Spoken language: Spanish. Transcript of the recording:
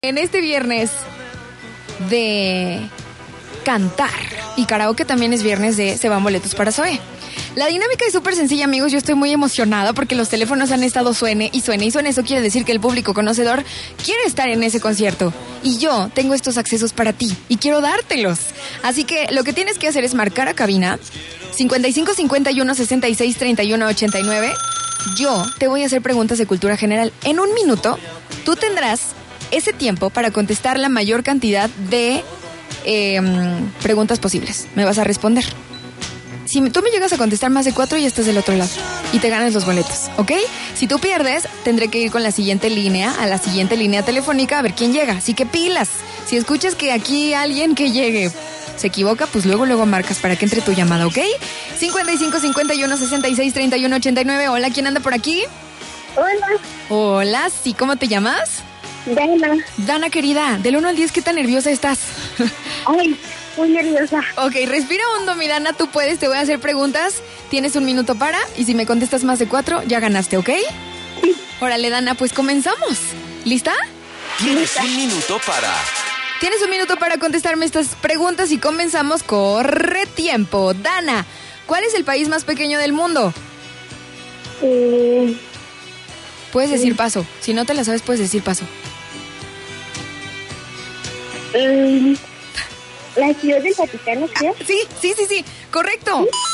En este viernes de cantar y karaoke también es viernes de Se van boletos para Zoe. La dinámica es súper sencilla, amigos. Yo estoy muy emocionada porque los teléfonos han estado suene y suene y suene. Eso quiere decir que el público conocedor quiere estar en ese concierto. Y yo tengo estos accesos para ti y quiero dártelos. Así que lo que tienes que hacer es marcar a cabina 55 51 66 31 89. Yo te voy a hacer preguntas de cultura general. En un minuto, tú tendrás ese tiempo para contestar la mayor cantidad de preguntas posibles. Me vas a responder. Si tú me llegas a contestar más de 4, ya estás del otro lado y te ganas los boletos, ¿ok? Si tú pierdes, tendré que ir con la siguiente línea, a la siguiente línea telefónica a ver quién llega. Así que pilas. Si escuchas que aquí alguien que llegue se equivoca, pues luego marcas para que entre tu llamada, ¿ok? 55 51 66 31 89. Hola, ¿quién anda por aquí? Hola. Hola, sí, ¿cómo te llamas? Dana. Dana, querida, del 1 al 10, ¿qué tan nerviosa estás? Ay, muy nerviosa. Ok, respira hondo, mi Dana, tú puedes, te voy a hacer preguntas. Tienes un minuto para, y si me contestas más de 4, ya ganaste, ¿ok? Sí. Órale, Dana, pues comenzamos. ¿Lista? Tienes un minuto para... Tienes un minuto para contestarme estas preguntas y comenzamos. Corre tiempo. Dana, ¿cuál es el país más pequeño del mundo? Puedes decir paso. Si no te la sabes, puedes decir paso. La ciudad del Vaticano, creo. Sí. Correcto.